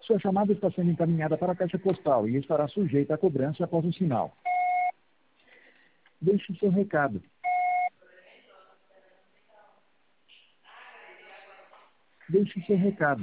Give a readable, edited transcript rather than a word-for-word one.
Sua chamada está sendo encaminhada para a caixa postal e estará sujeita a cobrança após o sinal. Deixe seu recado. Deixe seu recado.